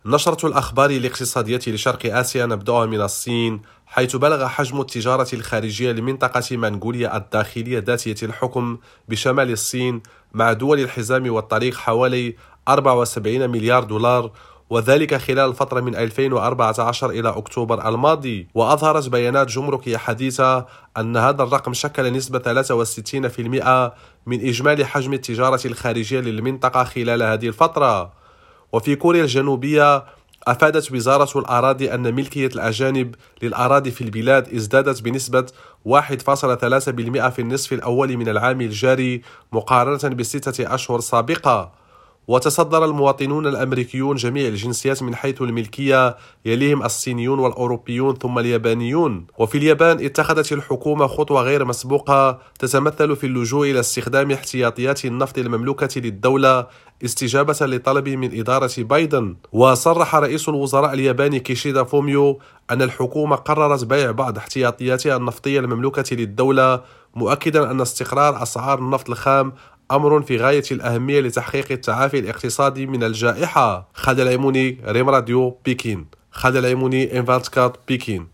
نشرة الأخبار الاقتصادية لشرق آسيا نبدأها من الصين، حيث بلغ حجم التجارة الخارجية لمنطقة منغوليا الداخلية ذاتية الحكم بشمال الصين مع دول الحزام والطريق حوالي 74 مليار دولار، وذلك خلال الفترة من 2014 إلى أكتوبر الماضي. وأظهرت بيانات جمركية حديثة أن هذا الرقم شكل نسبة 63% من إجمالي حجم التجارة الخارجية للمنطقة خلال هذه الفترة. وفي كوريا الجنوبية، أفادت وزارة الأراضي أن ملكية الأجانب للأراضي في البلاد ازدادت بنسبة 1.3% في النصف الأول من العام الجاري مقارنة بستة أشهر سابقة. وتصدر المواطنون الأمريكيون جميع الجنسيات من حيث الملكية، يليهم الصينيون والأوروبيون ثم اليابانيون. وفي اليابان اتخذت الحكومة خطوة غير مسبوقة تتمثل في اللجوء إلى استخدام احتياطيات النفط المملوكة للدولة استجابة لطلب من إدارة بايدن. وصرح رئيس الوزراء الياباني كيشيدا فوميو أن الحكومة قررت بيع بعض احتياطياتها النفطية المملوكة للدولة، مؤكدا أن استقرار أسعار النفط الخام أمر في غاية الأهمية لتحقيق التعافي الاقتصادي من الجائحة. خالد العيموني، ريم راديو، بكين. خالد العيموني، إنفانتكات، بكين.